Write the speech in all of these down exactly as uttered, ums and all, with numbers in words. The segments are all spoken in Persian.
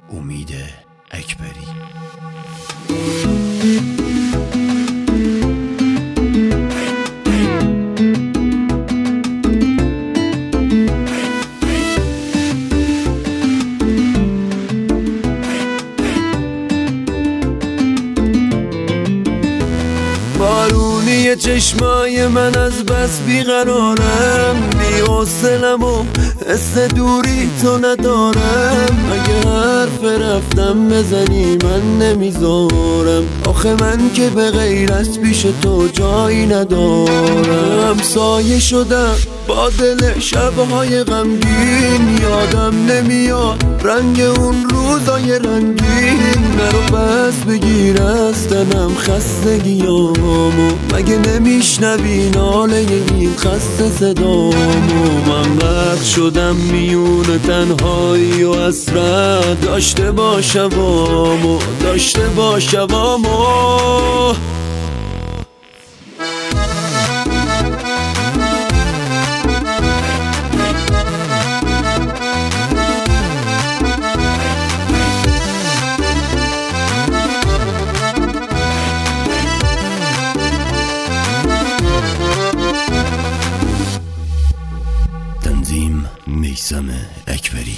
امید اکبری. بارونی چشمای من از بس بیقرارم، بی حوصلم و حس دوری تو ندارم. اگه حرف رفتم بزنی من نمیذارم، آخه من که به غیر از پیش تو جایی ندارم. سایه شدم با دل شبهای غمگین، یادم نمیاد رنگ اون روزای رنگین. نرو بس بگیر از تنم خستگیامو، مگه نمیشنوی ناله این خسته صدامو؟ من غرق شدم میون تنهایی و حسرت، داشته با شبامو، داشته با شبامو. تنظیم میثم اکبری.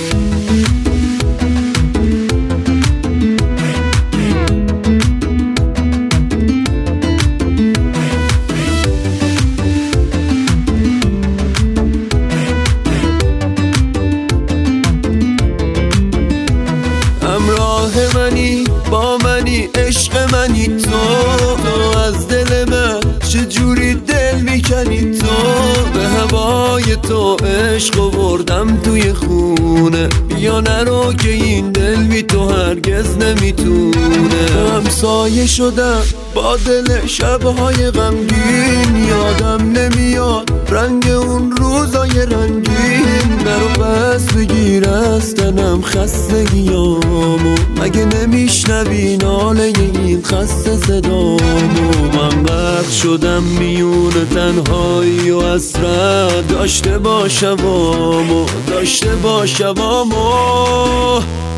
همراه منی، با منی، عشق منی تو. تو از دل من چجوری دل میکنی تو؟ به هوای تو عشق آوردم توی خونه، بیا نرو که این دل بی تو هرگز نمیتونه. همسایه شدم با دل شبهای غمگین، یادم نمیاد رنگ اون روزای رنگین. نرو بس بگیر از تنم خستگیامو، مگه نمیشنوی ناله این خسته صدامو؟ من غرق شدم میون تنهایی و حسرت، داشته با شبامو، داشته با شبامو.